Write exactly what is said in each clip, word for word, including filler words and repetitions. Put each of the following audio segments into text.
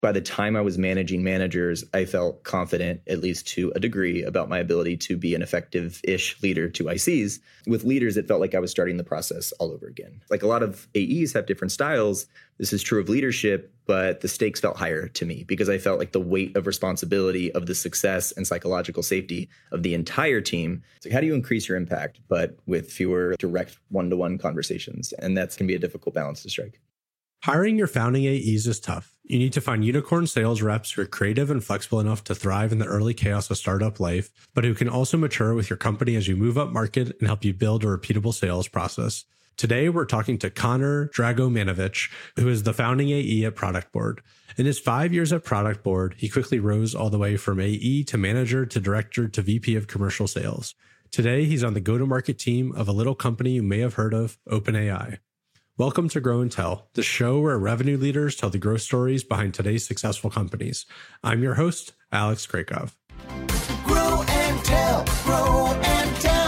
by the time I was managing managers, I felt confident, at least to a degree, about my ability to be an effective-ish leader to I Cs. With leaders, it felt like I was starting the process all over again. Like a lot of A Es have different styles. This is true of leadership, but the stakes felt higher to me because I felt like the weight of responsibility of the success and psychological safety of the entire team. So how do you increase your impact, but with fewer direct one-to-one conversations? And that's going to be a difficult balance to strike. Hiring your founding A Es is tough. You need to find unicorn sales reps who are creative and flexible enough to thrive in the early chaos of startup life, but who can also mature with your company as you move up market and help you build a repeatable sales process. Today, we're talking to Connor Dragomanovic, who is the founding A E at Product Board. In his five years at Product Board, he quickly rose all the way from A E to manager to director to V P of commercial sales. Today, he's on the go-to-market team of a little company you may have heard of, OpenAI. Welcome to Grow and Tell, the show where revenue leaders tell the growth stories behind today's successful companies. I'm your host, Alex Krakov. Grow and Tell, Grow and Tell.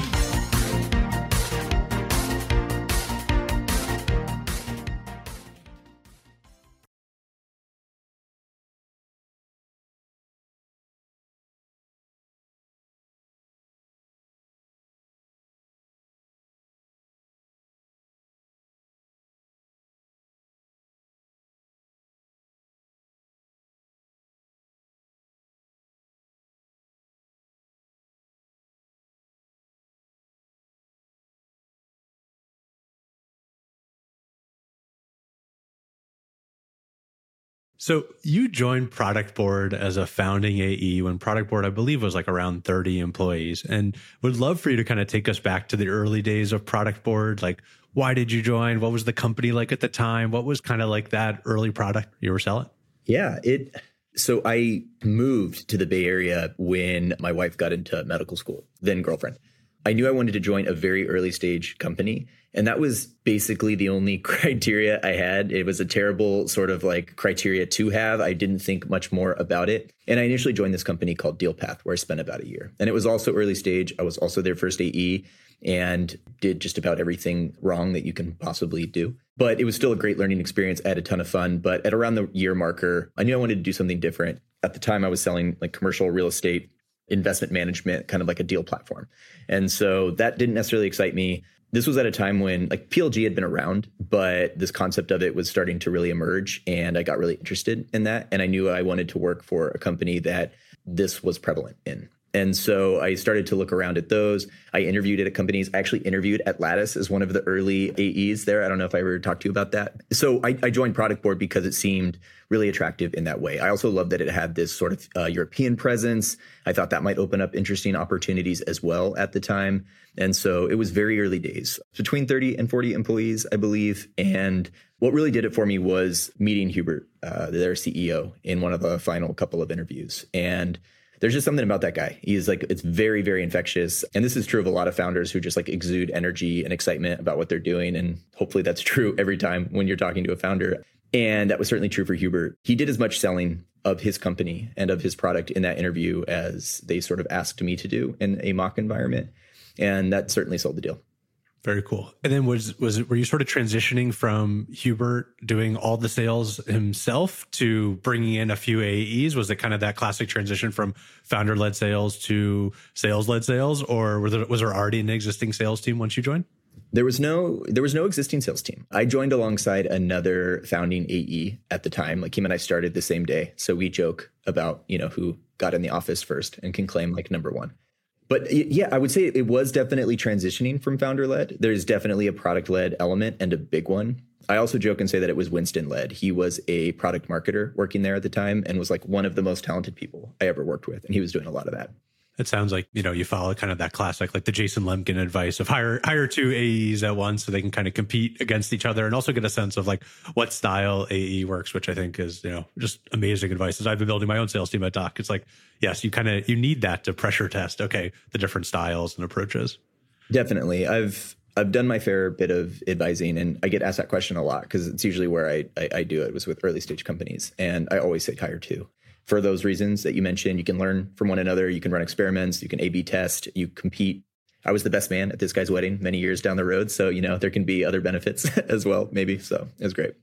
So you joined Product Board as a founding A E when Product Board, I believe, was like around thirty employees, and would love for you to kind of take us back to the early days of Product Board. Like, why did you join? What was the company like at the time? What was kind of like that early product you were selling? Yeah, it. So I moved to the Bay Area when my wife got into medical school, then girlfriend. I knew I wanted to join a very early stage company. And that was basically the only criteria I had. It was a terrible sort of like criteria to have. I didn't think much more about it. And I initially joined this company called DealPath, where I spent about a year. And it was also early stage. I was also their first A E and did just about everything wrong that you can possibly do. But it was still a great learning experience. I had a ton of fun. But at around the year marker, I knew I wanted to do something different. At the time, I was selling like commercial real estate, investment management, kind of like a deal platform. And so that didn't necessarily excite me. This was at a time when like P L G had been around, but this concept of it was starting to really emerge. And I got really interested in that. And I knew I wanted to work for a company that this was prevalent in. And so I started to look around at those. I interviewed at companies. I actually interviewed at Lattice as one of the early A Es there. I don't know if I ever talked to you about that. So I, I joined Product Board because it seemed really attractive in that way. I also loved that it had this sort of uh, European presence. I thought that might open up interesting opportunities as well at the time. And so it was very early days, between thirty and forty employees, I believe. And what really did it for me was meeting Hubert, uh, their C E O, in one of the final couple of interviews. And there's just something about that guy. He's like, it's very, very infectious. And this is true of a lot of founders who just like exude energy and excitement about what they're doing. And hopefully that's true every time when you're talking to a founder. And that was certainly true for Hubert. He did as much selling of his company and of his product in that interview as they sort of asked me to do in a mock environment. And that certainly sold the deal. Very cool. And then was was it, were you sort of transitioning from Hubert doing all the sales himself to bringing in a few A Es? Was it kind of that classic transition from founder-led sales to sales-led sales, or was there, was there already an existing sales team once you joined? There was no there was no existing sales team. I joined alongside another founding A E at the time. Like him and I started the same day. So we joke about, you know, who got in the office first and can claim like number one. But yeah, I would say it was definitely transitioning from founder-led. There's definitely a product-led element and a big one. I also joke and say that it was Winston-led. He was a product marketer working there at the time and was like one of the most talented people I ever worked with. And he was doing a lot of that. It sounds like, you know, you follow kind of that classic, like the Jason Lemkin advice of hire hire two A Es at once so they can kind of compete against each other and also get a sense of like what style A E works, which I think is, you know, just amazing advice. As I've been building my own sales team at Doc, it's like, yes, you kind of, you need that to pressure test, okay, the different styles and approaches. Definitely. I've I've done my fair bit of advising, and I get asked that question a lot because it's usually where I, I I do it was with early stage companies. And I always say hire two. For those reasons that you mentioned, you can learn from one another. You can run experiments. You can A B test. You compete. I was the best man at this guy's wedding many years down the road. So, you know, there can be other benefits as well, maybe. So it was great.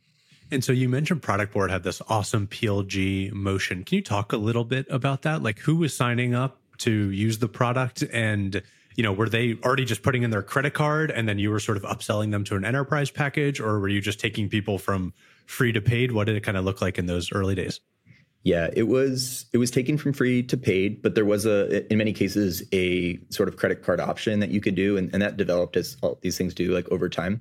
And so you mentioned Product Board had this awesome P L G motion. Can you talk a little bit about that? Like who was signing up to use the product, and you know, were they already just putting in their credit card and then you were sort of upselling them to an enterprise package, or were you just taking people from free to paid? What did it kind of look like in those early days? Yeah, it was it was taken from free to paid, but there was a in many cases a sort of credit card option that you could do, and, and that developed as all these things do, like over time.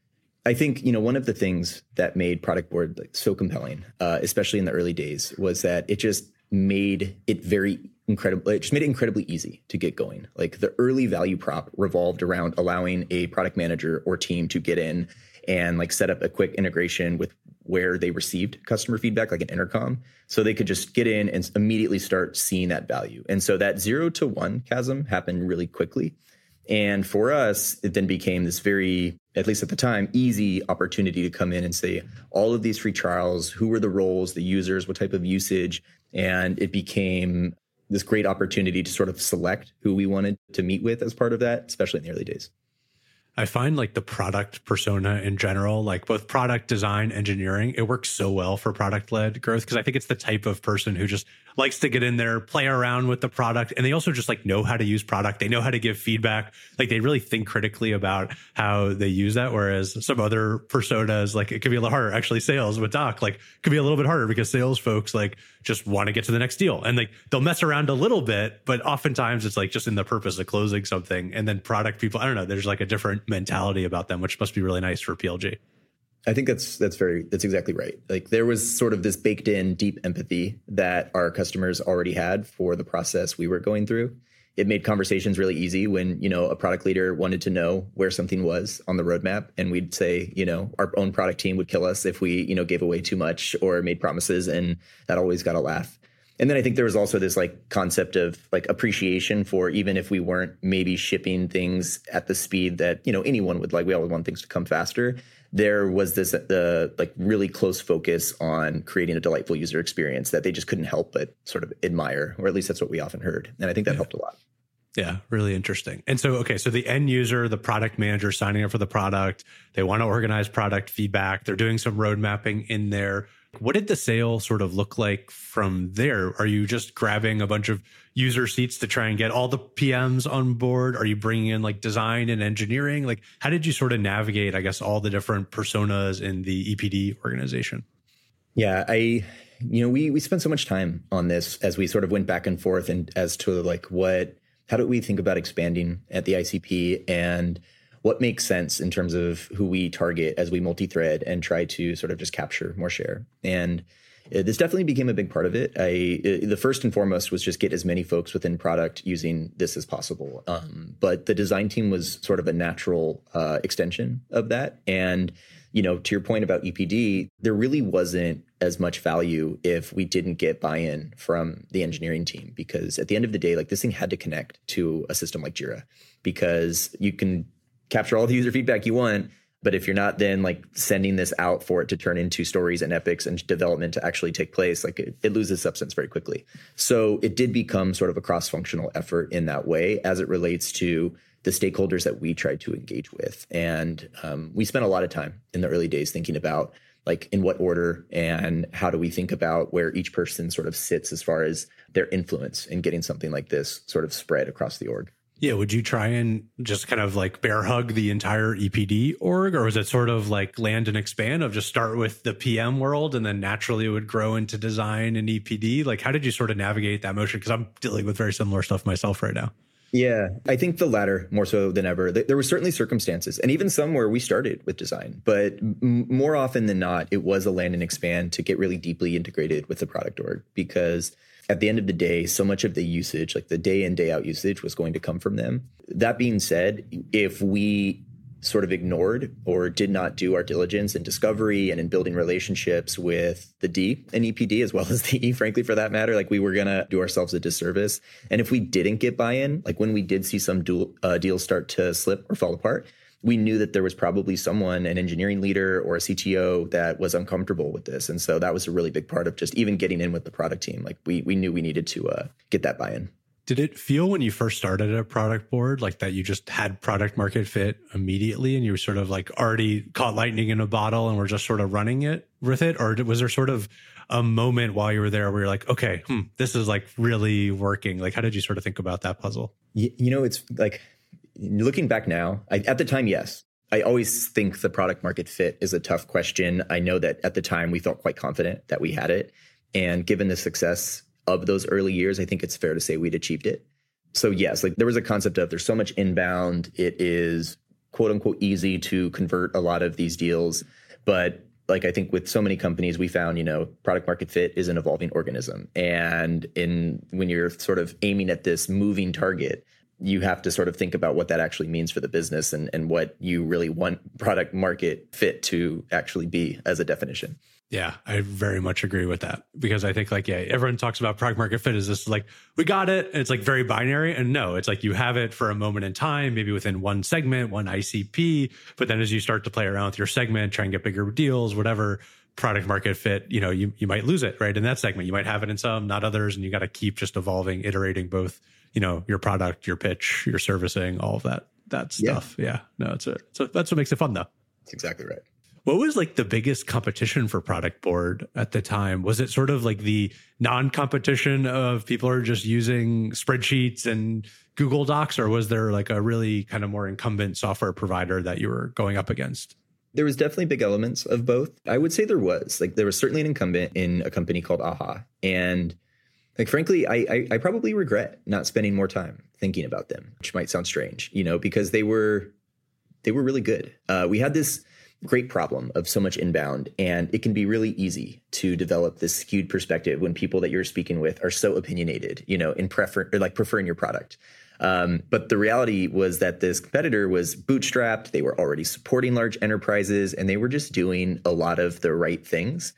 I think, you know, one of the things that made Product Board like so compelling, uh, especially in the early days, was that it just made it very incredible. It just made it incredibly easy to get going. Like the early value prop revolved around allowing a product manager or team to get in and like set up a quick integration with where they received customer feedback, like an intercom, so they could just get in and immediately start seeing that value. And so that zero to one chasm happened really quickly. And for us, it then became this very, at least at the time, easy opportunity to come in and say all of these free trials, who were the roles, the users, what type of usage. And it became this great opportunity to sort of select who we wanted to meet with as part of that, especially in the early days. I find like the product persona in general, like both product design, engineering, it works so well for product-led growth because I think it's the type of person who just likes to get in there, play around with the product. And they also just like know how to use product. They know how to give feedback. Like they really think critically about how they use that. Whereas some other personas, like it could be a little harder. Actually, sales with Doc, like could be a little bit harder because sales folks like just want to get to the next deal. And like they'll mess around a little bit, but oftentimes it's like just in the purpose of closing something. And then product people, I don't know, there's like a different mentality about them, which must be really nice for P L G. I think that's that's very that's exactly right. Like there was sort of this baked in deep empathy that our customers already had for the process we were going through. It made conversations really easy when, you know, a product leader wanted to know where something was on the roadmap, and we'd say, you know, our own product team would kill us if we, you know, gave away too much or made promises, and that always got a laugh. And then I think there was also this like concept of like appreciation for even if we weren't maybe shipping things at the speed that, you know, anyone would like. We always want things to come faster. There was this uh, like really close focus on creating a delightful user experience that they just couldn't help but sort of admire, or at least that's what we often heard. And I think that yeah. helped a lot. Yeah, really interesting. And so, okay, so the end user, the product manager signing up for the product, they want to organize product feedback. They're doing some road mapping in there. What did the sale sort of look like from there? Are you just grabbing a bunch of user seats to try and get all the P Ms on board? Are you bringing in like design and engineering? Like, how did you sort of navigate, I guess, all the different personas in the E P D organization? Yeah, I, you know, we we spent so much time on this as we sort of went back and forth, and as to like what, how do we think about expanding at the I C P, and what makes sense in terms of who we target as we multi-thread and try to sort of just capture more share. And uh, this definitely became a big part of it. I, uh, the first and foremost was just get as many folks within product using this as possible. Um, but the design team was sort of a natural uh, extension of that. And, you know, to your point about E P D, there really wasn't as much value if we didn't get buy-in from the engineering team, because at the end of the day, like this thing had to connect to a system like Jira, because you can capture all the user feedback you want, but if you're not then like sending this out for it to turn into stories and epics and development to actually take place, like it, it loses substance very quickly. So it did become sort of a cross-functional effort in that way as it relates to the stakeholders that we tried to engage with. And um, we spent a lot of time in the early days thinking about like in what order and how do we think about where each person sort of sits as far as their influence in getting something like this sort of spread across the org. Yeah. Would you try and just kind of like bear hug the entire E P D org, or was it sort of like land and expand of just start with the P M world and then naturally it would grow into design and E P D? Like, how did you sort of navigate that motion? Because I'm dealing with very similar stuff myself right now. Yeah, I think the latter more so than ever. There were certainly circumstances, and even some where we started with design, but m- more often than not, it was a land and expand to get really deeply integrated with the product org, because at the end of the day, so much of the usage, like the day in, day out usage, was going to come from them. That being said, if we sort of ignored or did not do our diligence in discovery and in building relationships with the D and E P D, as well as the E, frankly, for that matter, like we were going to do ourselves a disservice. And if we didn't get buy-in, like when we did see some dual, uh, deals start to slip or fall apart, we knew that there was probably someone, an engineering leader or a C T O, that was uncomfortable with this. And so that was a really big part of just even getting in with the product team. Like we we knew we needed to uh, get that buy-in. Did it feel when you first started at Product Board like that you just had product market fit immediately and you were sort of like already caught lightning in a bottle and were just sort of running it with it? Or was there sort of a moment while you were there where you're like, okay, hmm, this is like really working? Like, how did you sort of think about that puzzle? You, you know, it's like looking back now, I, at the time, yes. I always think the product market fit is a tough question. I know that at the time we felt quite confident that we had it. And given the success of those early years, I think it's fair to say we'd achieved it. So yes, like there was a concept of there's so much inbound. It is quote unquote easy to convert a lot of these deals. But like I think with so many companies, we found, you know, product market fit is an evolving organism. And in when you're sort of aiming at this moving target, you have to sort of think about what that actually means for the business and, and what you really want product market fit to actually be as a definition. Yeah, I very much agree with that because I think like, yeah, everyone talks about product market fit is this like, we got it. And it's like very binary. And no, it's like you have it for a moment in time, maybe within one segment, one I C P. But then as you start to play around with your segment, try and get bigger deals, whatever product market fit, you know, you, you might lose it right in that segment. You might have it in some, not others. And you got to keep just evolving, iterating both, you know, your product, your pitch, your servicing, all of that, that stuff. Yeah, yeah. No, it's a, so that's what makes it fun though. That's exactly right. What was like the biggest competition for Product Board at the time? Was it sort of like the non-competition of people are just using spreadsheets and Google Docs, or was there like a really kind of more incumbent software provider that you were going up against? There was definitely big elements of both. I would say there was. Like there was certainly an incumbent in a company called Aha. And like, frankly, I, I, I probably regret not spending more time thinking about them, which might sound strange, you know, because they were, they were really good. Uh, we had this great problem of so much inbound, and it can be really easy to develop this skewed perspective when people that you're speaking with are so opinionated, you know, in prefer or like preferring your product. Um, but the reality was that this competitor was bootstrapped. They were already supporting large enterprises, and they were just doing a lot of the right things.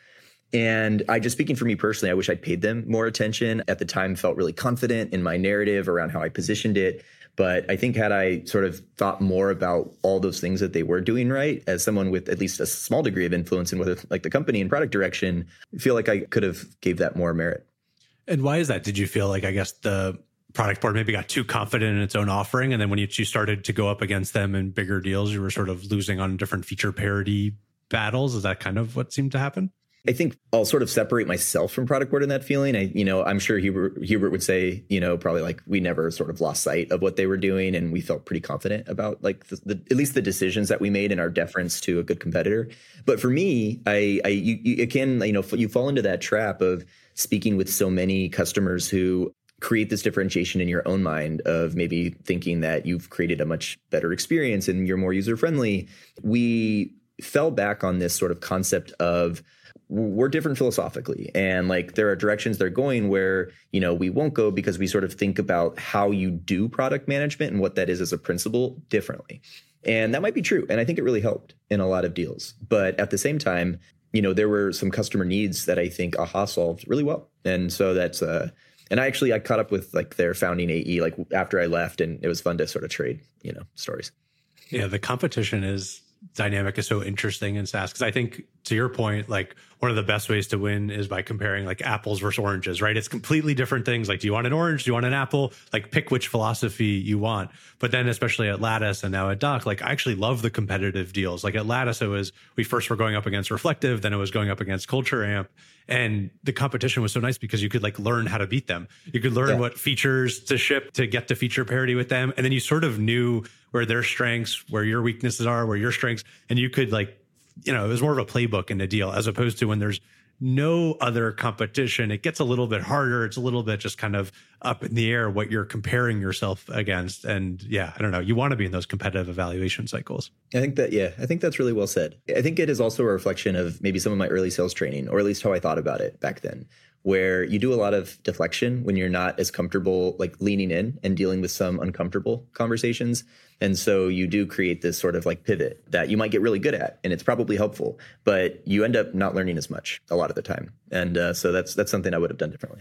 And I just speaking for me personally, I wish I'd paid them more attention. At the time, felt really confident in my narrative around how I positioned it. But I think had I sort of thought more about all those things that they were doing right, as someone with at least a small degree of influence in whether like the company and product direction, I feel like I could have gave that more merit. And why is that? Did you feel like, I guess, the Product Board maybe got too confident in its own offering? And then when you, you started to go up against them in bigger deals, you were sort of losing on different feature parity battles? Is that kind of what seemed to happen? I think I'll sort of separate myself from Product Board in that feeling. I, you know, I'm sure Hubert, Hubert would say, you know, probably like we never sort of lost sight of what they were doing, and we felt pretty confident about like the, the at least the decisions that we made in our deference to a good competitor. But for me, I, I you, you it can, you know, you fall into that trap of speaking with so many customers who create this differentiation in your own mind of maybe thinking that you've created a much better experience and you're more user friendly. We fell back on this sort of concept of we're different philosophically, and like there are directions they're going where, you know, we won't go because we sort of think about how you do product management and what that is as a principle differently. And that might be true. And I think it really helped in a lot of deals. But at the same time, you know, there were some customer needs that I think Aha solved really well. And so that's, uh, and I actually, I caught up with like their founding A E, like after I left, and it was fun to sort of trade, you know, stories. Yeah. The competition is dynamic is so interesting in SaaS. Cause I think to your point, like one of the best ways to win is by comparing like apples versus oranges, right? It's completely different things. Like, do you want an orange? Do you want an apple? Like pick which philosophy you want. But then especially at Lattice and now at Doc, like I actually love the competitive deals. Like at Lattice, it was, we first were going up against Reflective, then it was going up against Culture Amp. And the competition was so nice because you could like learn how to beat them. You could learn yeah. what features to ship to get to feature parity with them. And then you sort of knew where their strengths, where your weaknesses are, where your strengths, and you could like, you know, it was more of a playbook in a deal as opposed to when there's no other competition. It gets a little bit harder. It's a little bit just kind of up in the air what you're comparing yourself against. And yeah, I don't know. You want to be in those competitive evaluation cycles. I think that, yeah, I think that's really well said. I think it is also a reflection of maybe some of my early sales training, or at least how I thought about it back then, where you do a lot of deflection when you're not as comfortable, like leaning in and dealing with some uncomfortable conversations. And so you do create this sort of like pivot that you might get really good at, and it's probably helpful, but you end up not learning as much a lot of the time. And uh, so that's that's something I would have done differently.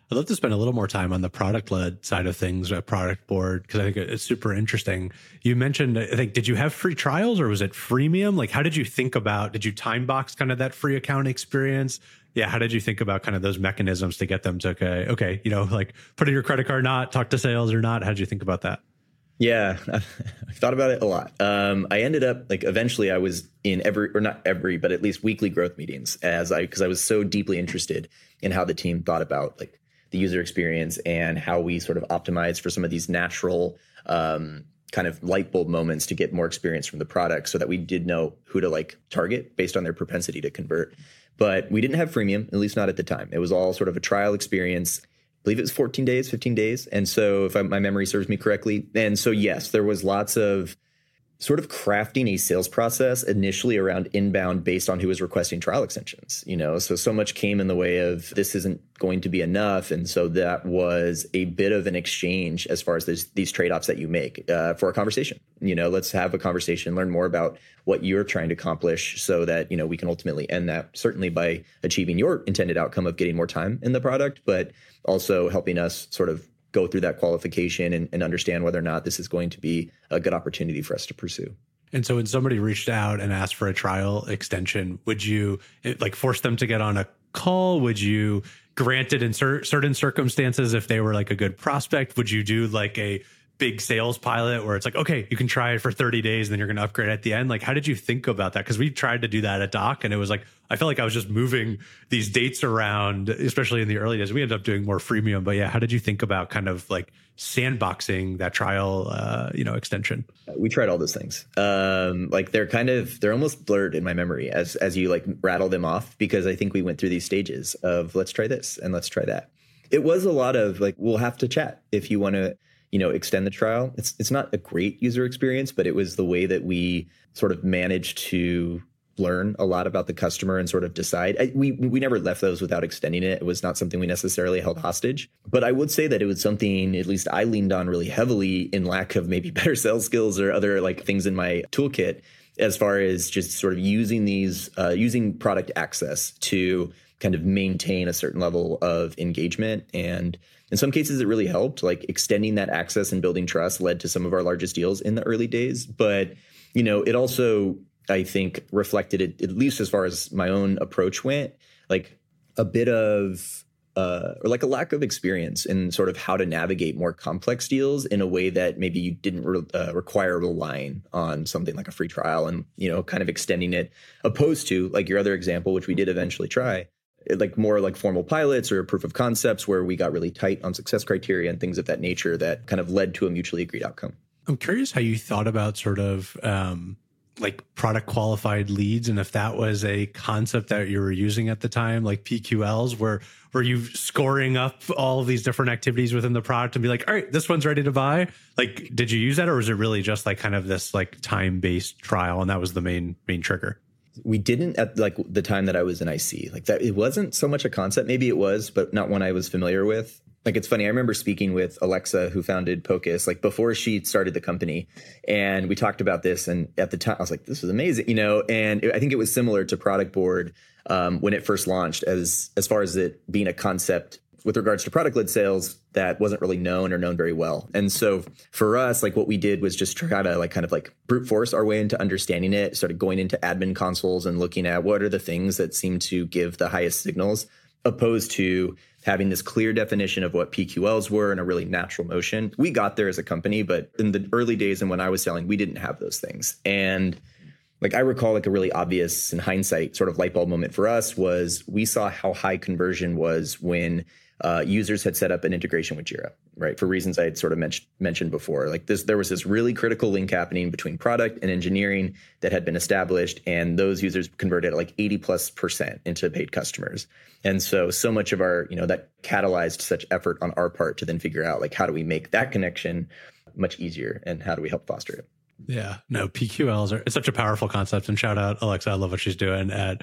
I'd love to spend a little more time on the product-led side of things at Product Board, because I think it's super interesting. You mentioned, I think, did you have free trials or was it freemium? Like, how did you think about, did you time box kind of that free account experience? Yeah, how did you think about kind of those mechanisms to get them to, okay, okay, you know, like put in your credit card, not talk to sales or not? How did you think about that? Yeah, I thought about it a lot. Um, I ended up like eventually I was in every, or not every, but at least weekly growth meetings as I, because I was so deeply interested in how the team thought about like the user experience and how we sort of optimize for some of these natural um, kind of light bulb moments to get more experience from the product, so that we did know who to like target based on their propensity to convert. But we didn't have freemium, at least not at the time. It was all sort of a trial experience. I believe it was fourteen days, fifteen days. And so if I, my memory serves me correctly. And so, yes, there was lots of sort of crafting a sales process initially around inbound based on who was requesting trial extensions, you know, so, so much came in the way of this isn't going to be enough. And so that was a bit of an exchange as far as this, these trade-offs that you make uh, for a conversation. You know, let's have a conversation, learn more about what you're trying to accomplish so that, you know, we can ultimately end that certainly by achieving your intended outcome of getting more time in the product, but also helping us sort of go through that qualification and, and understand whether or not this is going to be a good opportunity for us to pursue. And so when somebody reached out and asked for a trial extension, would you like force them to get on a call? Would you grant it in cer- certain circumstances if they were like a good prospect? Would you do like a big sales pilot where it's like, okay, you can try it for thirty days and then you're going to upgrade at the end? Like, how did you think about that? Because we tried to do that at Doc and it was like, I felt like I was just moving these dates around, especially in the early days. We ended up doing more freemium, but yeah, how did you think about kind of like sandboxing that trial, uh, you know, extension? We tried all those things. Um, like they're kind of, they're almost blurred in my memory as, as you like rattle them off, because I think we went through these stages of let's try this and let's try that. It was a lot of like, we'll have to chat if you want to, you know, extend the trial. It's it's not a great user experience, but it was the way that we sort of managed to learn a lot about the customer and sort of decide. I, we we never left those without extending it. It was not something we necessarily held hostage. But I would say that it was something, at least I leaned on really heavily in lack of maybe better sales skills or other like things in my toolkit, as far as just sort of using these, uh, using product access to kind of maintain a certain level of engagement. And in some cases, it really helped. Like extending that access and building trust led to some of our largest deals in the early days. But, you know, it also, I think, reflected it, at least as far as my own approach went, like a bit of, uh, or like a lack of experience in sort of how to navigate more complex deals in a way that maybe you didn't re- uh, require relying on something like a free trial and, you know, kind of extending it, opposed to like your other example, which we did eventually try, like more like formal pilots or proof of concepts where we got really tight on success criteria and things of that nature that kind of led to a mutually agreed outcome. I'm curious how you thought about sort of um, like product qualified leads, and if that was a concept that you were using at the time, like P Q Ls, where were you scoring up all of these different activities within the product and be like, all right, this one's ready to buy? Like, did you use that, or was it really just like kind of this like time-based trial and that was the main main trigger? We didn't at like the time that I was in I C, like that. It wasn't so much a concept. Maybe it was, but not one I was familiar with. Like, it's funny. I remember speaking with Alexa, who founded Pocus, like before she started the company. And we talked about this. And at the time I was like, this is amazing, you know, and I think it was similar to Product Board um, when it first launched, as, as far as it being a concept with regards to product-led sales that wasn't really known or known very well. And so for us, like what we did was just try to like kind of like brute force our way into understanding it, started going into admin consoles and looking at what are the things that seem to give the highest signals, opposed to having this clear definition of what P Q Ls were in a really natural motion. We got there as a company, but in the early days and when I was selling, we didn't have those things. And like I recall like a really obvious in hindsight sort of light bulb moment for us was we saw how high conversion was when Uh, users had set up an integration with Jira, right? For reasons I had sort of men- mentioned before. Like this, there was this really critical link happening between product and engineering that had been established, and those users converted at like eighty plus percent into paid customers. And so, so much of our, you know, that catalyzed such effort on our part to then figure out like, how do we make that connection much easier and how do we help foster it? Yeah, no, P Q Ls are, it's such a powerful concept, and shout out Alexa. I love what she's doing at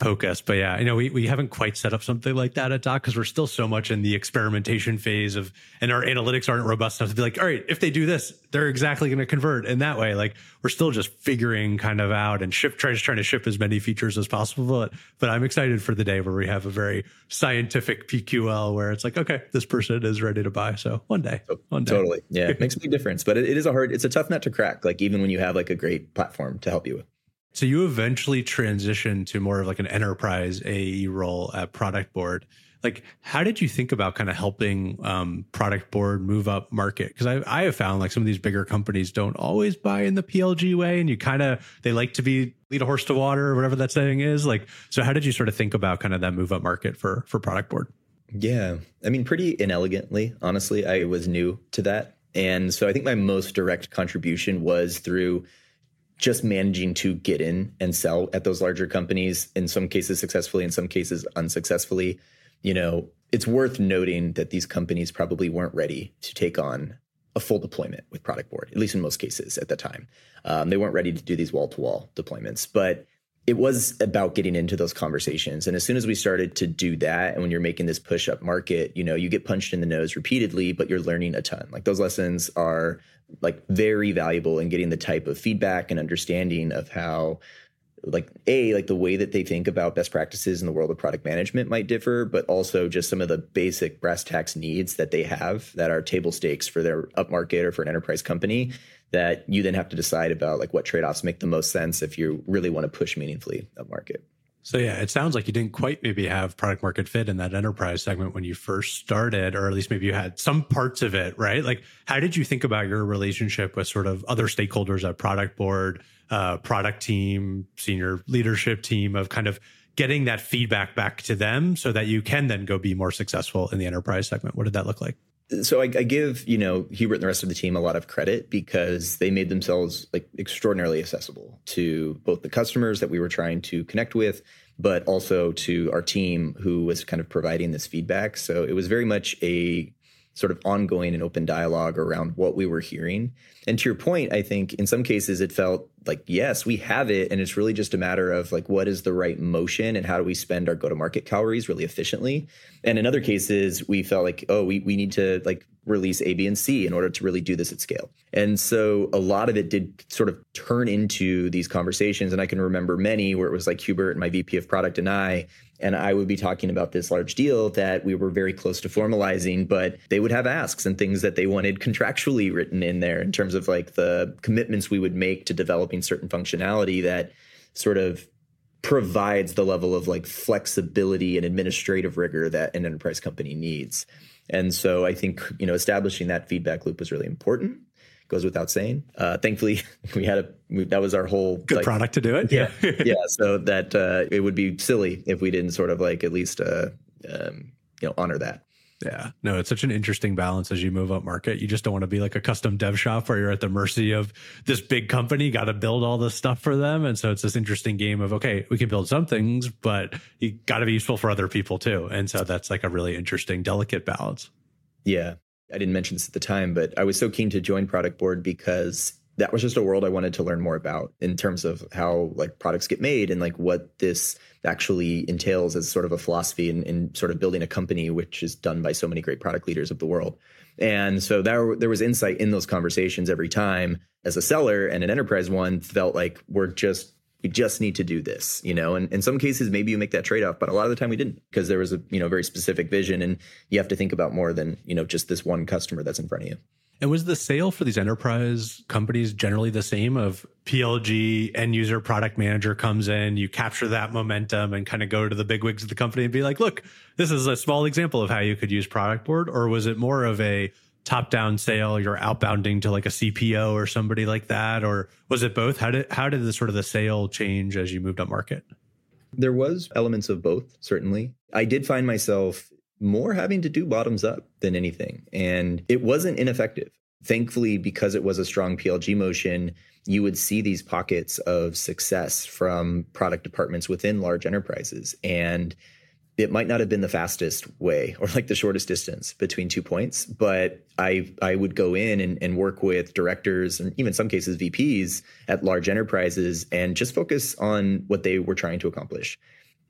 poke us. But yeah, I know we, we haven't quite set up something like that at Dock because we're still so much in the experimentation phase of, and our analytics aren't robust enough to be like, all right, if they do this, they're exactly going to convert in that way. Like we're still just figuring kind of out and ship, trying, trying to ship as many features as possible. But, but I'm excited for the day where we have a very scientific P Q L where it's like, okay, this person is ready to buy. So one day, one day. Totally. Yeah. It makes a big difference, but it, it is a hard, it's a tough nut to crack. Like even when you have like a great platform to help you with. So you eventually transitioned to more of like an enterprise A E role at Product Board. Like, how did you think about kind of helping um, Product Board move up market? Because I, I have found like some of these bigger companies don't always buy in the P L G way, and you kind of they like to be lead a horse to water or whatever that saying is. Like, so how did you sort of think about kind of that move up market for for Product Board? Yeah, I mean, pretty inelegantly, honestly. I was new to that, and so I think my most direct contribution was through just managing to get in and sell at those larger companies, in some cases successfully, in some cases unsuccessfully. You know, it's worth noting that these companies probably weren't ready to take on a full deployment with Product Board, at least in most cases at the time. Um, they weren't ready to do these wall-to-wall deployments, but it was about getting into those conversations. And as soon as we started to do that, and when you're making this push up market, you know, you get punched in the nose repeatedly, but you're learning a ton. Like those lessons are like very valuable in getting the type of feedback and understanding of how like a like the way that they think about best practices in the world of product management might differ, but also just some of the basic brass tacks needs that they have that are table stakes for their upmarket or for an enterprise company that you then have to decide about like what trade-offs make the most sense if you really want to push meaningfully upmarket. So yeah, it sounds like you didn't quite maybe have product market fit in that enterprise segment when you first started, or at least maybe you had some parts of it, right? Like, how did you think about your relationship with sort of other stakeholders at Product Board, uh, product team, senior leadership team, of kind of getting that feedback back to them so that you can then go be more successful in the enterprise segment? What did that look like? So I, I give, you know, Hubert and the rest of the team a lot of credit because they made themselves like extraordinarily accessible to both the customers that we were trying to connect with, but also to our team who was kind of providing this feedback. So it was very much a sort of ongoing and open dialogue around what we were hearing. And to your point, I think in some cases it felt like, yes, we have it. And it's really just a matter of like, what is the right motion and how do we spend our go-to-market calories really efficiently? And in other cases, we felt like, oh, we, we need to like release A, B, and C in order to really do this at scale. And so a lot of it did sort of turn into these conversations. And I can remember many where it was like Hubert and my V P of product and I, and I would be talking about this large deal that we were very close to formalizing, but they would have asks and things that they wanted contractually written in there in terms of like the commitments we would make to developing certain functionality that sort of provides the level of like flexibility and administrative rigor that an enterprise company needs. And so I think, you know, establishing that feedback loop was really important. Goes without saying. Uh, thankfully, we had a we, that was our whole good like, product to do it. Yeah, yeah. So that uh, it would be silly if we didn't sort of like at least uh, um, you know honor that. Yeah, no, it's such an interesting balance as you move up market. You just don't want to be like a custom dev shop where you're at the mercy of this big company, got to build all this stuff for them. And so it's this interesting game of, okay, we can build some things, but you got to be useful for other people too. And so that's like a really interesting, delicate balance. Yeah. I didn't mention this at the time, but I was so keen to join Product Board because that was just a world I wanted to learn more about in terms of how like products get made and like what this actually entails as sort of a philosophy in, in sort of building a company, which is done by so many great product leaders of the world. And so there, there was insight in those conversations every time. As a seller and an enterprise one, felt like we're just we just need to do this, you know, and in some cases, maybe you make that trade-off, but a lot of the time we didn't because there was a, you know, very specific vision and you have to think about more than, you know, just this one customer that's in front of you. And was the sale for these enterprise companies generally the same of P L G, end user product manager comes in, you capture that momentum and kind of go to the big wigs of the company and be like, look, this is a small example of how you could use Product Board? Or was it more of a top-down sale, you're outbounding to like a C P O or somebody like that? Or was it both? How did how did the sort of the sale change as you moved up market? There was elements of both, certainly. I did find myself more having to do bottoms up than anything. And it wasn't ineffective. Thankfully, because it was a strong P L G motion, you would see these pockets of success from product departments within large enterprises. And it might not have been the fastest way or like the shortest distance between two points, but I I would go in and, and work with directors and even some cases V Ps at large enterprises and just focus on what they were trying to accomplish.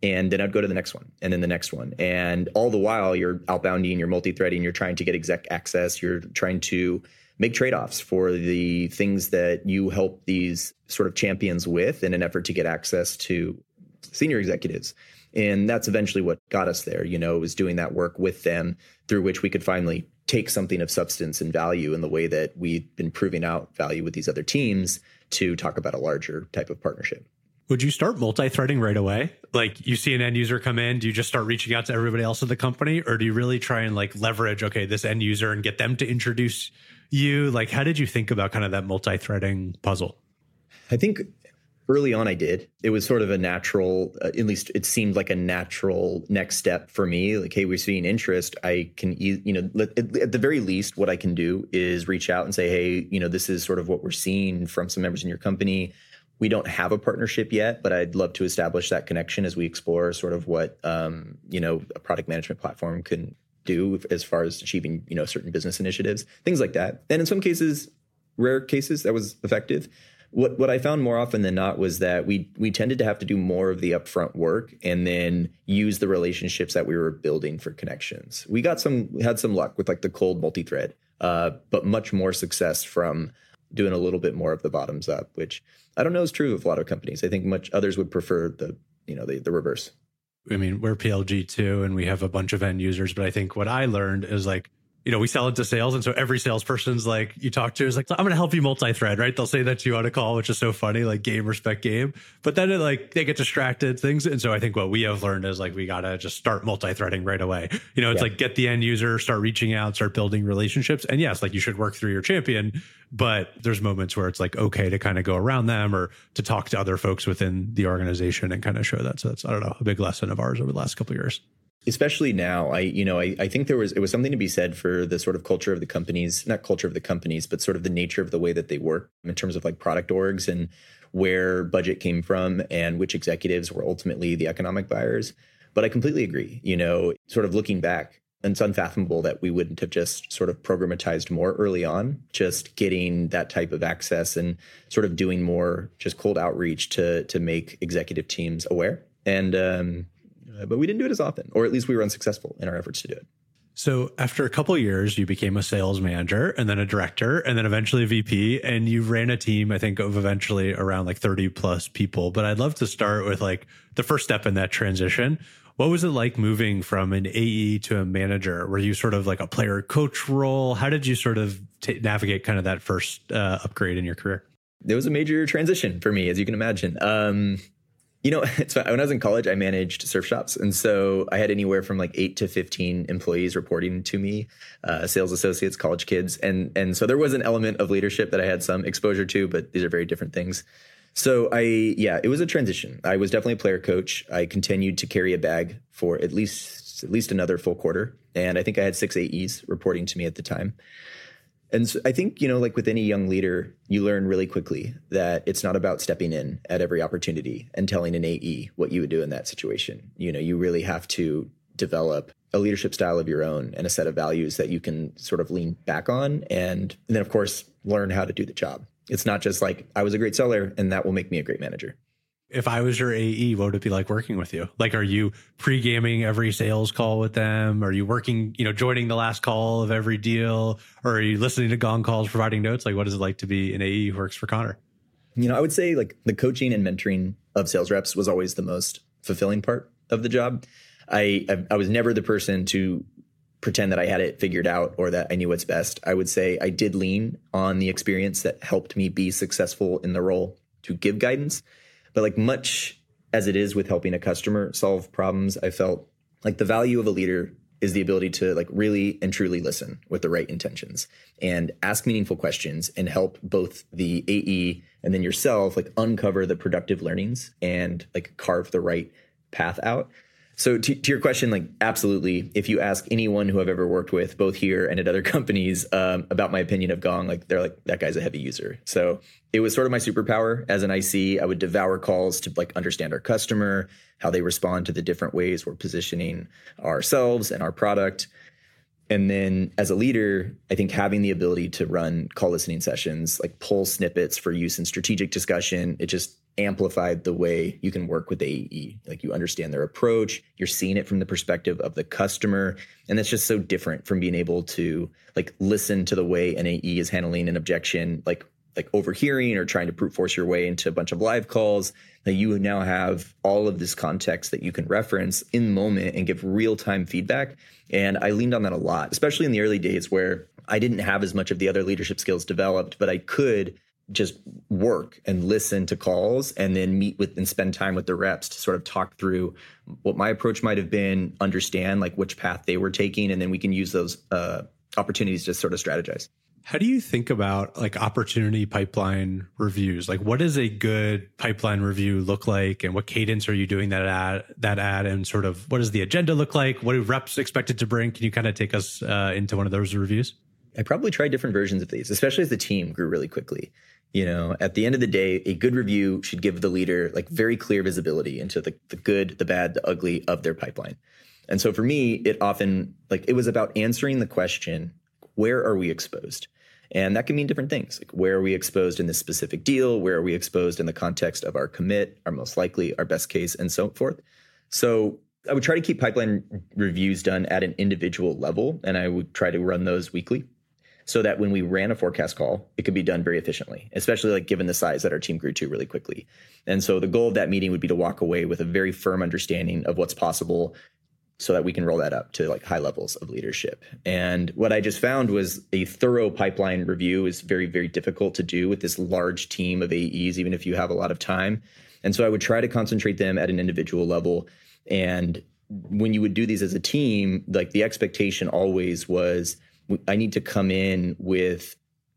And then I'd go to the next one and then the next one. And all the while you're outbounding, you're multi-threading, you're trying to get exec access, you're trying to make trade-offs for the things that you help these sort of champions with in an effort to get access to senior executives. And that's eventually what got us there, you know, was doing that work with them through which we could finally take something of substance and value in the way that we've been proving out value with these other teams to talk about a larger type of partnership. Would you start multi-threading right away? Like you see an end user come in, do you just start reaching out to everybody else in the company? Or do you really try and like leverage, okay, this end user and get them to introduce you? Like, how did you think about kind of that multi-threading puzzle? I think early on I did. It was sort of a natural, uh, at least it seemed like a natural next step for me. Like, hey, we're seeing interest. I can, you know, at, at the very least, what I can do is reach out and say, hey, you know, this is sort of what we're seeing from some members in your company. We don't have a partnership yet, but I'd love to establish that connection as we explore sort of what, um, you know, a product management platform can do as far as achieving, you know, certain business initiatives, things like that. And in some cases, rare cases, that was effective. What what I found more often than not was that we we tended to have to do more of the upfront work and then use the relationships that we were building for connections. We got some had some luck with like the cold multi-thread, uh, but much more success from doing a little bit more of the bottoms up, which I don't know is true of a lot of companies. I think much others would prefer the, you know, the, the reverse. I mean, we're P L G too, and we have a bunch of end users, but I think what I learned is like, you know, we sell into sales. And so every salesperson's like you talk to is like, I'm going to help you multi-thread, right? They'll say that to you on a call, which is so funny, like game, respect game. But then it like they get distracted things. And so I think what we have learned is like, we got to just start multi-threading right away. You know, it's yeah. like get the end user, start reaching out, start building relationships. And yes, like you should work through your champion, but there's moments where it's like, okay to kind of go around them or to talk to other folks within the organization and kind of show that. So that's, I don't know, a big lesson of ours over the last couple of years. Especially now, I, you know, I, I think there was, it was something to be said for the sort of culture of the companies, not culture of the companies, but sort of the nature of the way that they work in terms of like product orgs and where budget came from and which executives were ultimately the economic buyers. But I completely agree, you know, sort of looking back, it's unfathomable that we wouldn't have just sort of programmatized more early on, just getting that type of access and sort of doing more just cold outreach to, to make executive teams aware. And, um, but we didn't do it as often, or at least we were unsuccessful in our efforts to do it. So after a couple of years, you became a sales manager and then a director and then eventually a V P, and you ran a team, I think, of eventually around like thirty plus people. But I'd love to start with like the first step in that transition. What was it like moving from an A E to a manager? Were you sort of like a player coach role? How did you sort of t- navigate kind of that first uh, upgrade in your career? There was a major transition for me, as you can imagine. Um, You know, it's, when I was in college, I managed surf shops. And so I had anywhere from like eight to fifteen employees reporting to me, uh, sales associates, college kids. And, and so there was an element of leadership that I had some exposure to, but these are very different things. So I, yeah, it was a transition. I was definitely a player coach. I continued to carry a bag for at least, at least another full quarter. And I think I had six A Es reporting to me at the time. And so I think, you know, like with any young leader, you learn really quickly that it's not about stepping in at every opportunity and telling an A E what you would do in that situation. You know, you really have to develop a leadership style of your own and a set of values that you can sort of lean back on. And, and then, of course, learn how to do the job. It's not just like, I was a great seller and that will make me a great manager. If I was your A E, what would it be like working with you? Like, are you pre-gaming every sales call with them? Are you working, you know, joining the last call of every deal? Or are you listening to gong calls, providing notes? Like, what is it like to be an A E who works for Connor? You know, I would say like the coaching and mentoring of sales reps was always the most fulfilling part of the job. I, I, I was never the person to pretend that I had it figured out or that I knew what's best. I would say I did lean on the experience that helped me be successful in the role to give guidance. But like much as it is with helping a customer solve problems, I felt like the value of a leader is the ability to like really and truly listen with the right intentions and ask meaningful questions and help both the A E and then yourself like uncover the productive learnings and like carve the right path out. So to, to your question, like absolutely, if you ask anyone who I've ever worked with, both here and at other companies, um, about my opinion of Gong, like they're like, that guy's a heavy user. So it was sort of my superpower as an I C. I would devour calls to like understand our customer, how they respond to the different ways we're positioning ourselves and our product. And then as a leader, I think having the ability to run call listening sessions, like pull snippets for use in strategic discussion, it just amplified the way you can work with A E. Like you understand their approach, you're seeing it from the perspective of the customer. And that's just so different from being able to like listen to the way an A E is handling an objection, like like overhearing or trying to brute force your way into a bunch of live calls. That you now have all of this context that you can reference in the moment and give real-time feedback. And I leaned on that a lot, especially in the early days where I didn't have as much of the other leadership skills developed, but I could just work and listen to calls and then meet with and spend time with the reps to sort of talk through what my approach might have been, understand like which path they were taking, and then we can use those uh, opportunities to sort of strategize. How do you think about like opportunity pipeline reviews? Like what does a good pipeline review look like, and what cadence are you doing that at, that at, and sort of what does the agenda look like? What do reps expected to bring? Can you kind of take us uh, into one of those reviews? I probably tried different versions of these, especially as the team grew really quickly. You know, at the end of the day, a good review should give the leader like very clear visibility into the, the good, the bad, the ugly of their pipeline. And so for me, it often like it was about answering the question, where are we exposed? And that can mean different things. Like where are we exposed in this specific deal? Where are we exposed in the context of our commit, our most likely, our best case, and so forth? So I would try to keep pipeline reviews done at an individual level, and I would try to run those weekly so that when we ran a forecast call, it could be done very efficiently, especially like given the size that our team grew to really quickly. And so the goal of that meeting would be to walk away with a very firm understanding of what's possible so that we can roll that up to like high levels of leadership. And what I just found was a thorough pipeline review is very, very difficult to do with this large team of A Es, even if you have a lot of time. And so I would try to concentrate them at an individual level. And when you would do these as a team, like the expectation always was, I need to come in with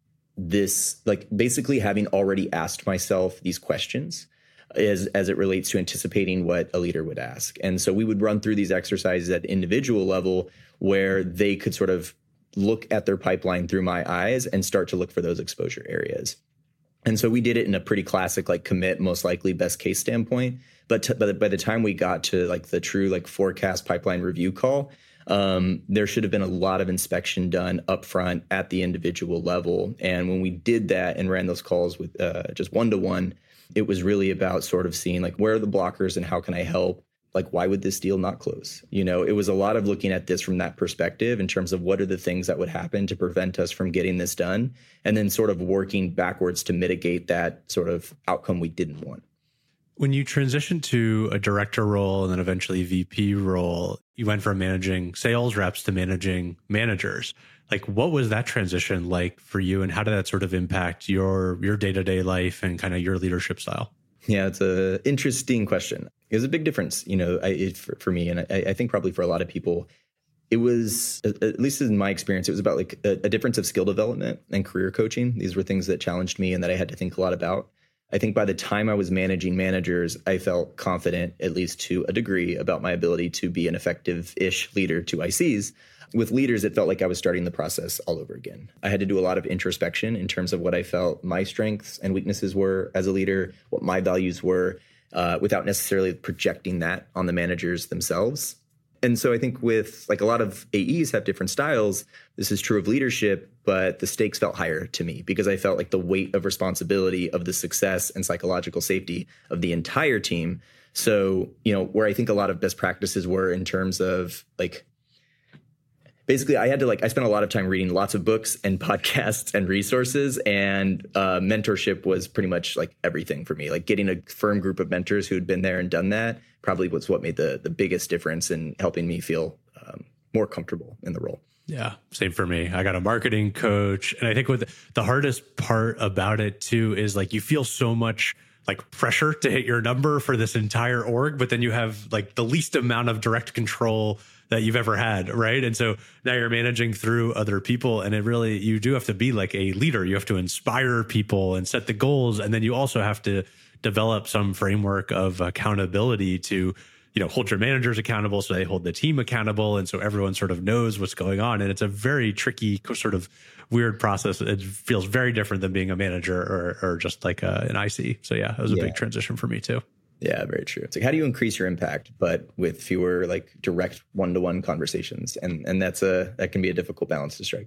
this, like basically having already asked myself these questions as, as it relates to anticipating what a leader would ask. And so we would run through these exercises at individual level where they could sort of look at their pipeline through my eyes and start to look for those exposure areas. And so we did it in a pretty classic, like commit, most likely, best case standpoint. But t- by, the, by the time we got to like the true like forecast pipeline review call, um, there should have been a lot of inspection done upfront at the individual level. And when we did that and ran those calls with uh, just one-to-one, it was really about sort of seeing like, where are the blockers and how can I help? Like, why would this deal not close? You know, it was a lot of looking at this from that perspective in terms of what are the things that would happen to prevent us from getting this done, and then sort of working backwards to mitigate that sort of outcome we didn't want. When you transitioned to a director role and then eventually V P role, you went from managing sales reps to managing managers. Like, what was that transition like for you, and how did that sort of impact your your day-to-day life and kind of your leadership style? Yeah, it's an interesting question. It was a big difference, you know, I, it, for, for me, and I, I think probably for a lot of people. It was, at least in my experience, it was about like a, a difference of skill development and career coaching. These were things that challenged me and that I had to think a lot about. I think by the time I was managing managers, I felt confident, at least to a degree, about my ability to be an effective-ish leader to I Cs. With leaders, it felt like I was starting the process all over again. I had to do a lot of introspection in terms of what I felt my strengths and weaknesses were as a leader, what my values were, uh, without necessarily projecting that on the managers themselves. And so I think with like a lot of A Es have different styles, this is true of leadership, but the stakes felt higher to me because I felt like the weight of responsibility of the success and psychological safety of the entire team. So, you know, where I think a lot of best practices were in terms of like, basically, I had to like, I spent a lot of time reading lots of books and podcasts and resources, and uh, mentorship was pretty much like everything for me. Like getting a firm group of mentors who had been there and done that probably was what made the the biggest difference in helping me feel um, more comfortable in the role. Yeah, same for me. I got a marketing coach. And I think what the hardest part about it too is like you feel so much like pressure to hit your number for this entire org, but then you have like the least amount of direct control that you've ever had, right? And so now you're managing through other people, and it really, you do have to be like a leader. You have to inspire people and set the goals. And then you also have to develop some framework of accountability to, you know, hold your managers accountable so they hold the team accountable. And so everyone sort of knows what's going on. And it's a very tricky sort of weird process. It feels very different than being a manager or, or just like a, an I C. So yeah, it was a yeah. big transition for me too. Yeah, very true. It's like, how do you increase your impact, but with fewer like direct one-to-one conversations? And and that's a that can be a difficult balance to strike.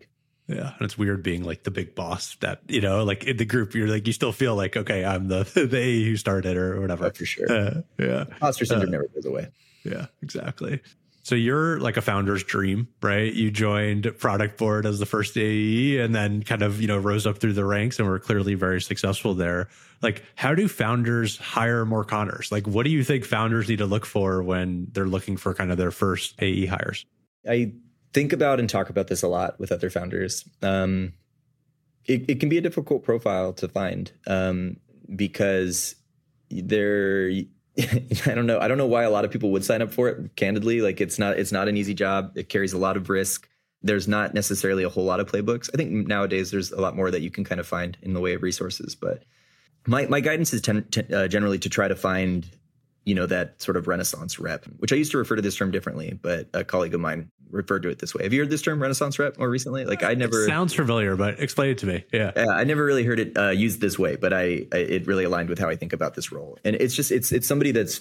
Yeah. And it's weird being like the big boss that, you know, like in the group, you're like, you still feel like, okay, I'm the, the A who started or whatever. Oh, for sure. Uh, yeah. Imposter syndrome uh, never goes away. Yeah, exactly. So you're like a founder's dream, right? You joined Product Board as the first A E and then kind of, you know, rose up through the ranks and were clearly very successful there. Like, how do founders hire more Connors? Like, what do you think founders need to look for when they're looking for kind of their first A E hires? I think about and talk about this a lot with other founders. Um, it, it can be a difficult profile to find um, because they're, I don't know. I don't know why a lot of people would sign up for it. Candidly, like it's not, it's not an easy job. It carries a lot of risk. There's not necessarily a whole lot of playbooks. I think nowadays there's a lot more that you can kind of find in the way of resources. But my my guidance is ten, ten, uh, generally to try to find, you know, that sort of Renaissance rep, which I used to refer to this term differently, but a colleague of mine referred to it this way. Have you heard this term Renaissance rep more recently? Like I never it sounds familiar, but explain it to me. Yeah. yeah I never really heard it uh, used this way, but I, I it really aligned with how I think about this role. And it's just it's it's somebody that's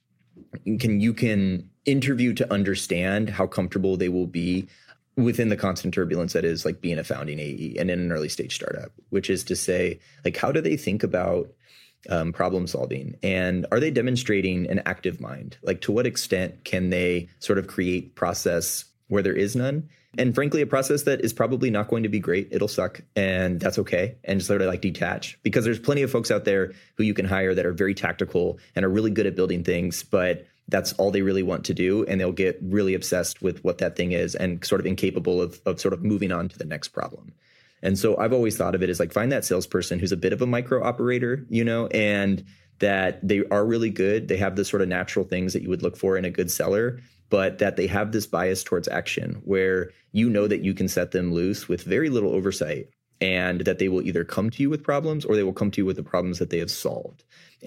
can you can interview to understand how comfortable they will be within the constant turbulence that is like being a founding A E and in an early stage startup, which is to say, like, how do they think about um, problem solving? And are they demonstrating an active mind? Like, to what extent can they sort of create process where there is none? And frankly, a process that is probably not going to be great. It'll suck, and that's okay. And sort of like detach, because there's plenty of folks out there who you can hire that are very tactical and are really good at building things, but that's all they really want to do. And they'll get really obsessed with what that thing is and sort of incapable of, of sort of moving on to the next problem. And so I've always thought of it as like, find that salesperson who's a bit of a micro operator, you know, and that they are really good. They have the sort of natural things that you would look for in a good seller, but that they have this bias towards action where you know that you can set them loose with very little oversight, and that they will either come to you with problems or they will come to you with the problems that they have solved.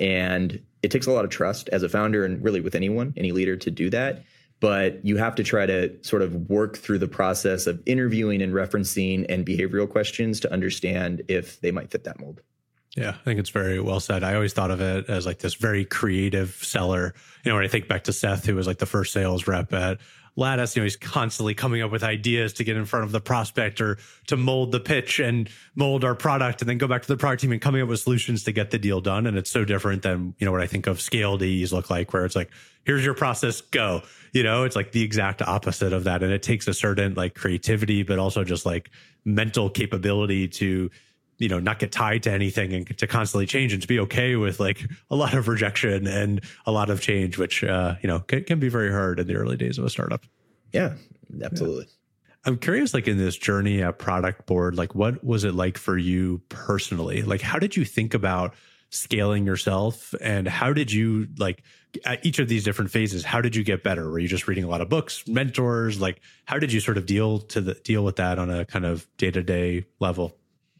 And it takes a lot of trust as a founder, and really with anyone, any leader, to do that. But you have to try to sort of work through the process of interviewing and referencing and behavioral questions to understand if they might fit that mold. Yeah, I think it's very well said. I always thought of it as like this very creative seller. You know, when I think back to Seth, who was like the first sales rep at Lattice, you know, he's constantly coming up with ideas to get in front of the prospect or to mold the pitch and mold our product, and then go back to the product team and coming up with solutions to get the deal done. And it's so different than, you know, what I think of scaled A Es look like, where it's like, here's your process, go. You know, it's like the exact opposite of that. And it takes a certain like creativity, but also just like mental capability to, you know, not get tied to anything and to constantly change and to be okay with like a lot of rejection and a lot of change, which, uh, you know, can, can be very hard in the early days of a startup. Yeah, absolutely. Yeah. I'm curious, like in this journey at Product Board, like what was it like for you personally? Like, how did you think about scaling yourself, and how did you, like, at each of these different phases, how did you get better? Were you just reading a lot of books, mentors? Like, how did you sort of deal to the deal with that on a kind of day-to-day level?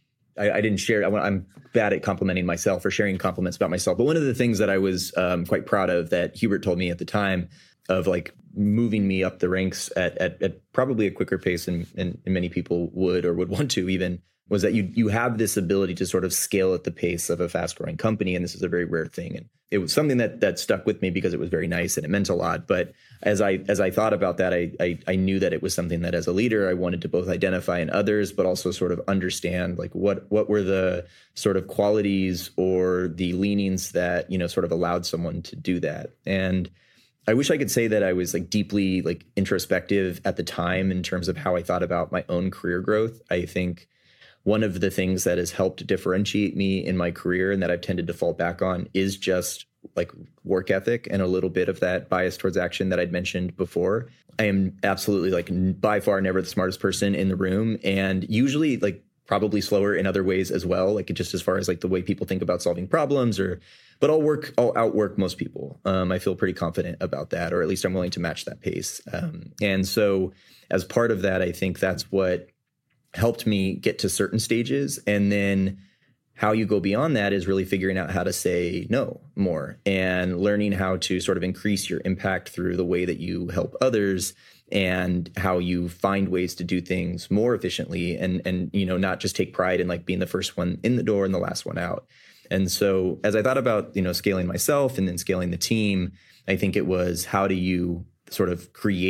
I, I didn't share. I, I'm bad at complimenting myself or sharing compliments about myself. But one of the things that I was um, quite proud of that Hubert told me at the time, of like moving me up the ranks at, at, at probably a quicker pace than, than many people would or would want to even, was that you you have this ability to sort of scale at the pace of a fast growing company. And this is a very rare thing. And it was something that that stuck with me because it was very nice and it meant a lot. But as I as I thought about that, I, I I knew that it was something that as a leader, I wanted to both identify in others, but also sort of understand like what what were the sort of qualities or the leanings that, you know, sort of allowed someone to do that. And I wish I could say that I was like deeply like introspective at the time in terms of how I thought about my own career growth. I think one of the things that has helped differentiate me in my career and that I've tended to fall back on is just like work ethic and a little bit of that bias towards action that I'd mentioned before. I am absolutely like by far never the smartest person in the room, and usually like probably slower in other ways as well. Like just as far as like the way people think about solving problems, or, but I'll work, I'll outwork most people. Um, I feel pretty confident about that, or at least I'm willing to match that pace. Um, and so as part of that, I think that's what helped me get to certain stages. And then how you go beyond that is really figuring out how to say no more and learning how to sort of increase your impact through the way that you help others, and how you find ways to do things more efficiently, and, and, you know, not just take pride in like being the first one in the door and the last one out. And so as I thought about, you know, scaling myself and then scaling the team, I think it was, how do you sort of create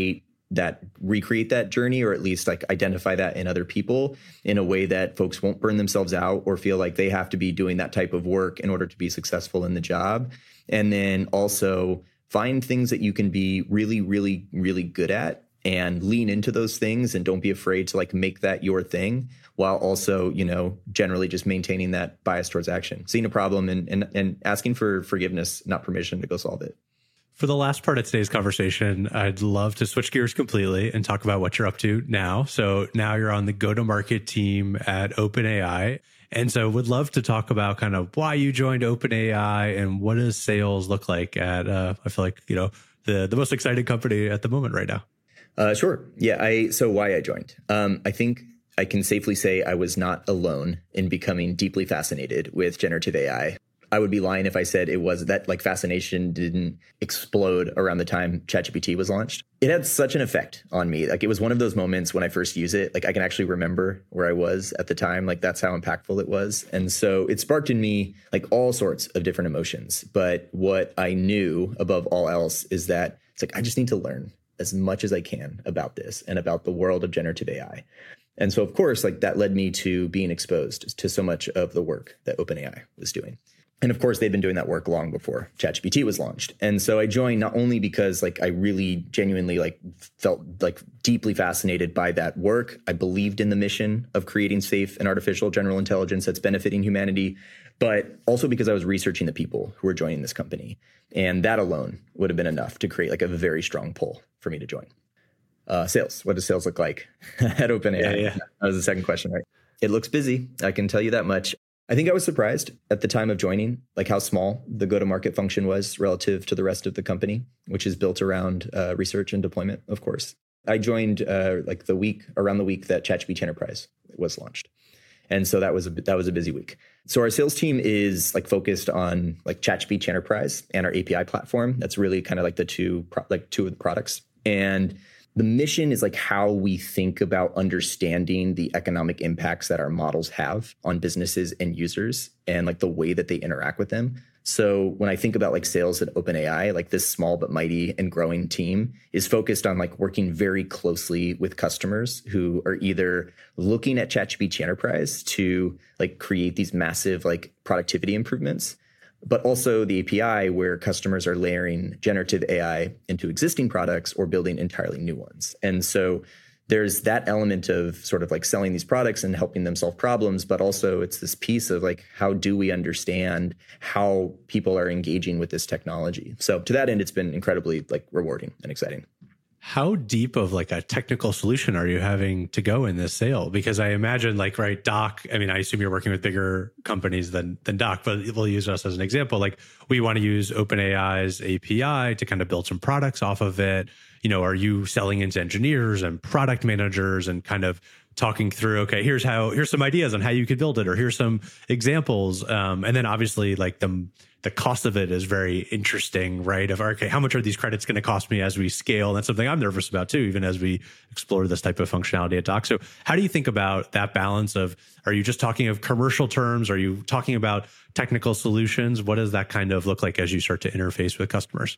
that recreate that journey, or at least like identify that in other people in a way that folks won't burn themselves out or feel like they have to be doing that type of work in order to be successful in the job. And then also find things that you can be really, really, really good at and lean into those things, and don't be afraid to like make that your thing, while also, you know, generally just maintaining that bias towards action, seeing a problem and, and, and asking for forgiveness, not permission, to go solve it. For the last part of today's conversation, I'd love to switch gears completely and talk about what you're up to now. So now you're on the go-to-market team at OpenAI. And so would love to talk about kind of why you joined OpenAI and what does sales look like at, uh, I feel like, you know, the, the most exciting company at the moment right now. Uh, sure. Yeah. I so why I joined. Um, I think I can safely say I was not alone in becoming deeply fascinated with generative A I. I would be lying if I said it was that like fascination didn't explode around the time ChatGPT was launched. It had such an effect on me. Like it was one of those moments when I first used it, like I can actually remember where I was at the time. Like that's how impactful it was. And so it sparked in me like all sorts of different emotions. But what I knew above all else is that it's like, I just need to learn as much as I can about this and about the world of generative A I. And so, of course, like that led me to being exposed to so much of the work that OpenAI was doing. And of course, they've been doing that work long before ChatGPT was launched. And so I joined not only because like I really genuinely like felt like deeply fascinated by that work. I believed in the mission of creating safe and artificial general intelligence that's benefiting humanity, but also because I was researching the people who were joining this company. And that alone would have been enough to create like a very strong pull for me to join. Uh, sales. What does sales look like at OpenAI? Yeah, yeah. That was the second question, right? It looks busy. I can tell you that much. I think I was surprised at the time of joining, like how small the go-to-market function was relative to the rest of the company, which is built around uh, research and deployment, of course. I joined uh, like the week around the week that ChatGPT Enterprise was launched. And so that was a that was a busy week. So our sales team is like focused on like ChatGPT Enterprise and our A P I platform. That's really kind of like the two pro- like two of the products. And the mission is like how we think about understanding the economic impacts that our models have on businesses and users and like the way that they interact with them. So when I think about like sales at OpenAI, like this small but mighty and growing team is focused on like working very closely with customers who are either looking at ChatGPT Enterprise to like create these massive like productivity improvements, but also the A P I where customers are layering generative A I into existing products or building entirely new ones. And so there's that element of sort of like selling these products and helping them solve problems, but also it's this piece of like, how do we understand how people are engaging with this technology? So to that end, it's been incredibly like rewarding and exciting. How deep of like a technical solution are you having to go in this sale? Because I imagine like, right, Doc, I mean, I assume you're working with bigger companies than than Doc, but we'll use us as an example. Like we want to use OpenAI's A P I to kind of build some products off of it. You know, are you selling into engineers and product managers and kind of talking through, okay, here's how, here's some ideas on how you could build it, or here's some examples. Um, and then obviously like the, the cost of it is very interesting, right? Of, okay, how much are these credits going to cost me as we scale? And that's something I'm nervous about too, even as we explore this type of functionality at Doc. So how do you think about that balance of, are you just talking of commercial terms? Are you talking about technical solutions? What does that kind of look like as you start to interface with customers?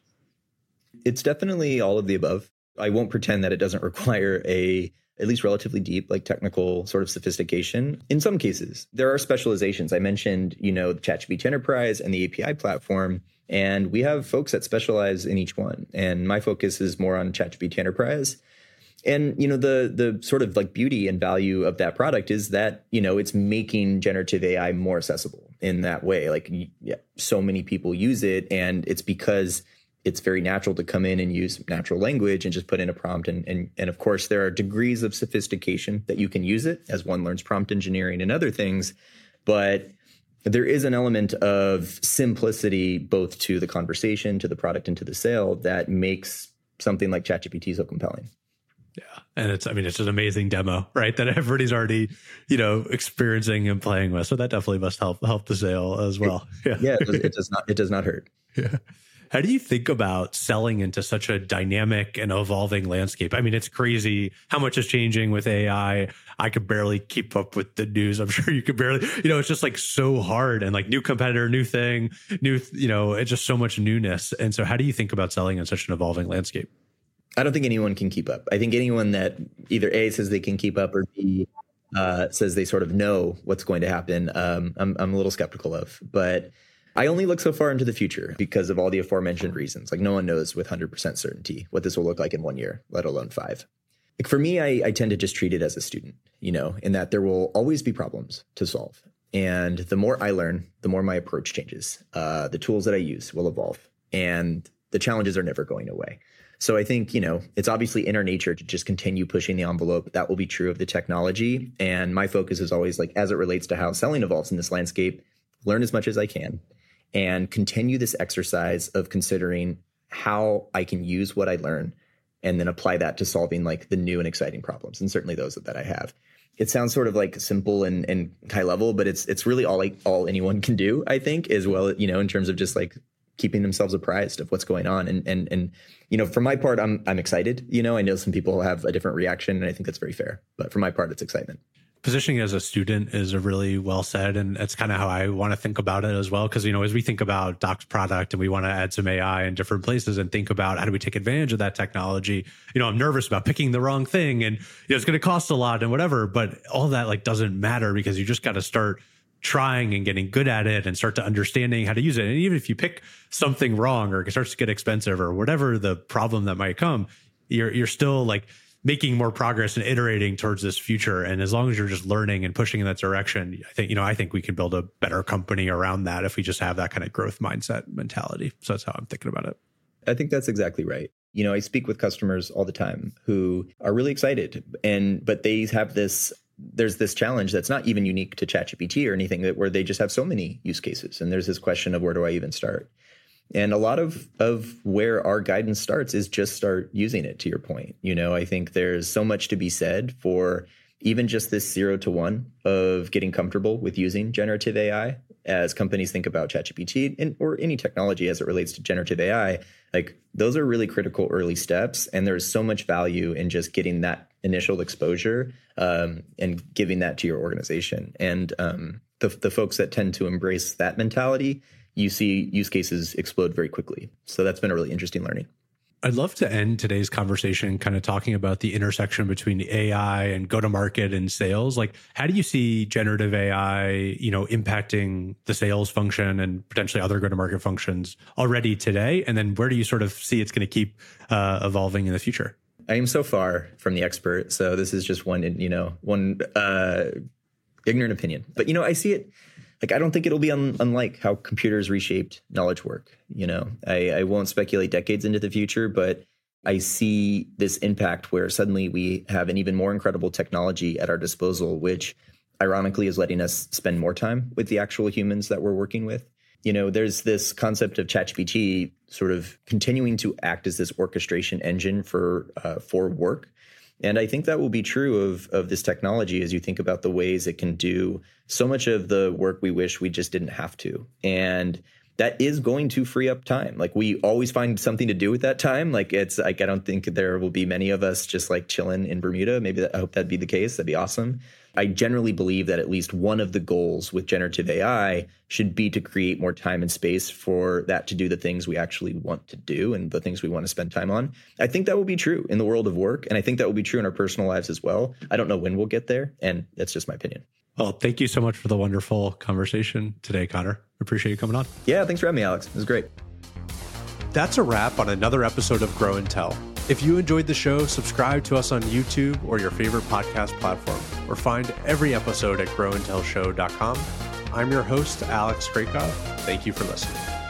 It's definitely all of the above. I won't pretend that it doesn't require a at least relatively deep, like technical sort of sophistication. In some cases, there are specializations. I mentioned, you know, the ChatGPT Enterprise and the A P I platform, and we have folks that specialize in each one. And my focus is more on ChatGPT Enterprise. And, you know, the the sort of like beauty and value of that product is that, you know, it's making generative A I more accessible in that way. Like, yeah, so many people use it, and it's because it's very natural to come in and use natural language and just put in a prompt. And, and, and of course, there are degrees of sophistication that you can use it as one learns prompt engineering and other things. But there is an element of simplicity, both to the conversation, to the product, and to the sale that makes something like ChatGPT so compelling. Yeah. And it's, I mean, it's an amazing demo, right? That everybody's already, you know, experiencing and playing with. So that definitely must help, help the sale as well. Yeah. Yeah. It does, it does not, it does not hurt. Yeah. How do you think about selling into such a dynamic and evolving landscape? I mean, it's crazy how much is changing with A I. I could barely keep up with the news. I'm sure you could barely, you know, it's just like so hard, and like new competitor, new thing, new, you know, it's just so much newness. And so how do you think about selling in such an evolving landscape? I don't think anyone can keep up. I think anyone that either A, says they can keep up, or B, uh, says they sort of know what's going to happen, um, I'm, I'm a little skeptical of. But I only look so far into the future because of all the aforementioned reasons. Like, no one knows with one hundred percent certainty what this will look like in one year, let alone five. Like, for me, I, I tend to just treat it as a student, you know, in that there will always be problems to solve. And the more I learn, the more my approach changes. Uh, the tools that I use will evolve, and the challenges are never going away. So I think, you know, it's obviously in our nature to just continue pushing the envelope. That will be true of the technology. And my focus is always, like, as it relates to how selling evolves in this landscape, learn as much as I can and continue this exercise of considering how I can use what I learn and then apply that to solving, like, the new and exciting problems. And certainly those that I have. It sounds sort of like simple and, and high level, but it's it's really all like all anyone can do, I think, as well, you know, in terms of just like keeping themselves apprised of what's going on. And, and, and, you know, for my part, I'm, I'm excited. You know, I know some people have a different reaction, and I think that's very fair. But for my part, it's excitement. Positioning as a student is a really well said. And it's kind of how I want to think about it as well. Because, you know, as we think about Doc's product and we want to add some A I in different places and think about how do we take advantage of that technology, you know, I'm nervous about picking the wrong thing, and, you know, it's going to cost a lot and whatever. But all that, like, doesn't matter, because you just got to start trying and getting good at it and start to understanding how to use it. And even if you pick something wrong or it starts to get expensive or whatever the problem that might come, you're you're still like making more progress and iterating towards this future. And as long as you're just learning and pushing in that direction, I think, you know, I think we can build a better company around that if we just have that kind of growth mindset mentality. So that's how I'm thinking about it. I think that's exactly right. You know, I speak with customers all the time who are really excited, and but they have this, there's this challenge that's not even unique to ChatGPT or anything, that where they just have so many use cases. And there's this question of, where do I even start? And a lot of, of where our guidance starts is just start using it, to your point. You know, I think there's so much to be said for even just this zero to one of getting comfortable with using generative A I. As companies think about ChatGPT and or any technology as it relates to generative A I, like, those are really critical early steps. And there's so much value in just getting that initial exposure um, and giving that to your organization. And um, the, the folks that tend to embrace that mentality, you see use cases explode very quickly. So that's been a really interesting learning. I'd love to end today's conversation kind of talking about the intersection between A I and go-to-market and sales. Like, how do you see generative A I, you know, impacting the sales function and potentially other go-to-market functions already today? And then where do you sort of see it's going to keep uh, evolving in the future? I am so far from the expert, so this is just one, you know, one uh, ignorant opinion. But, you know, I see it. Like, I don't think it'll be un- unlike how computers reshaped knowledge work. You know, I, I won't speculate decades into the future, but I see this impact where suddenly we have an even more incredible technology at our disposal, which ironically is letting us spend more time with the actual humans that we're working with. You know, there's this concept of ChatGPT sort of continuing to act as this orchestration engine for uh, for work. And I think that will be true of, of this technology as you think about the ways it can do so much of the work we wish we just didn't have to. And that is going to free up time. Like, we always find something to do with that time. Like, it's like, I don't think there will be many of us just like chilling in Bermuda. Maybe that, I hope that'd be the case. That'd be awesome. I generally believe that at least one of the goals with generative A I should be to create more time and space for that to do the things we actually want to do and the things we want to spend time on. I think that will be true in the world of work. And I think that will be true in our personal lives as well. I don't know when we'll get there. And that's just my opinion. Well, thank you so much for the wonderful conversation today, Connor. Appreciate you coming on. Yeah, thanks for having me, Alex. It was great. That's a wrap on another episode of Grow and Tell. If you enjoyed the show, subscribe to us on YouTube or your favorite podcast platform, or find every episode at grow and tell show dot com. I'm your host, Alex Krakov. Thank you for listening.